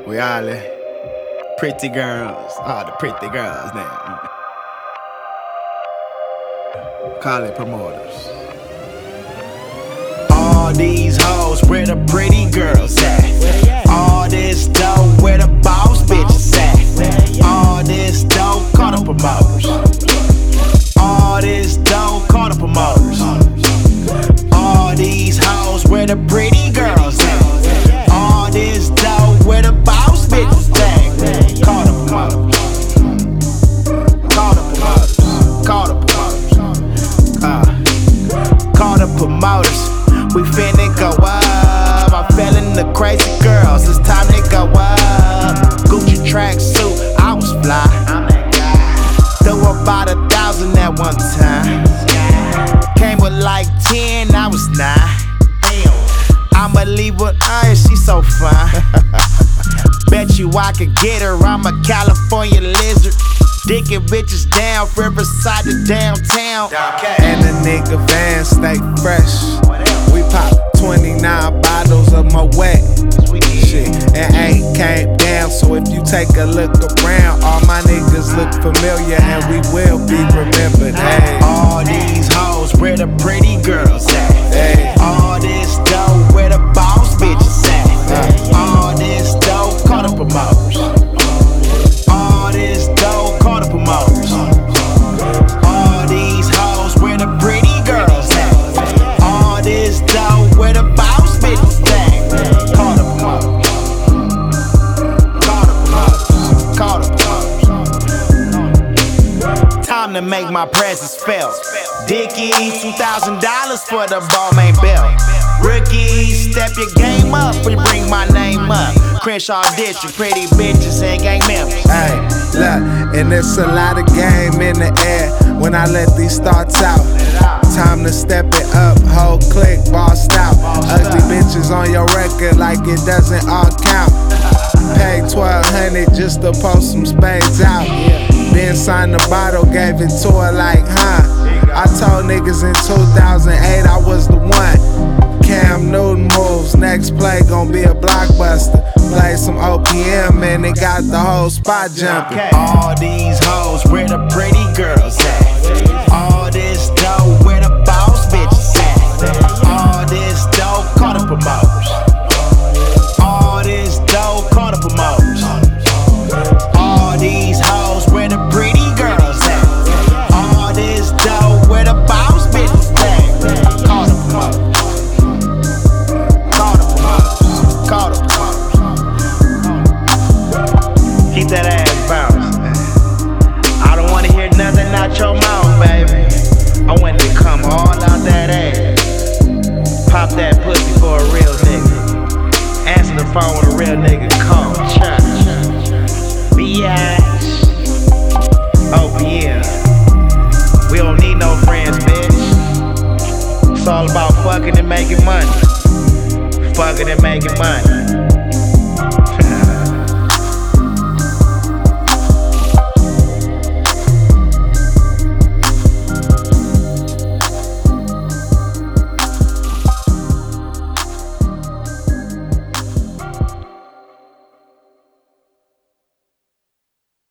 We all the pretty girls, all the pretty girls now. Call it promoters. All these hoes, where the pretty girls at? All this dough, where the boss bitches at? All this dough, call the promoters. All this dough, call the promoters. All these hoes, where the pretty girls at? All this dough, where the boss bitches at? Call the promoters. Call the promoters. Call the promoters. Call the promoters. We finna go up. I'm feeling the crazy girls. It's time to go up. Gucci tracksuit, I was fly. Threw about 1,000 at one time. Came with like 10, I was 9. I'ma leave with her, she's so fine. Bet you I could get her, I'm a California lizard. Dicking bitches down, Riverside to downtown. And the nigga van stay fresh. We pop 29 bottles of my wet. Shit, and ain't came down. So if you take a look around, all my niggas look familiar and we will be remembered. Hey. All these hoes, where the pretty girls at? Hey. All this dough, where the boss bitches at? All this dough, call the promoters. All this dough, call the promoters. All these hoes, where the pretty girls at? All this dough, where the boss bitches at? Call the promoters. Call the promoters. Call the promoters. Time to make my presence felt. Dickies, $2,000 for the Balmain belt. Rookies, step your game up, we bring my name up. Crenshaw District, pretty bitches and gang members. Hey, look, and it's a lot of game in the air when I let these thoughts out. Time to step it up, whole clique bossed out. Ugly bitches on your record like it doesn't all count. Paid $1,200 just to post some spades out. Then signed the bottle, gave it to her like, I told niggas in 2008 I was the one. Cam Newton moves, next play gon' be a blockbuster. Play some OPM and it got the whole spot jumping. All these hoes, where the pretty girls at? All this dough, where the boss bitches at? All this dough, call the promoters. All this dough, call the promoters. All these hoes, where the pretty girls at? All this dough, where the boss bitches at? Call the promoters. Call the promoters. Call the promoters. Keep that ass bouncing. I don't wanna hear nothing out your mouth, baby. I want it to come all out that ass. Pop that pussy for a real nigga. Answer the phone when a real nigga come. B.I.H. OPM. We don't need no friends, bitch. It's all about fucking and making money. Fucking and making money.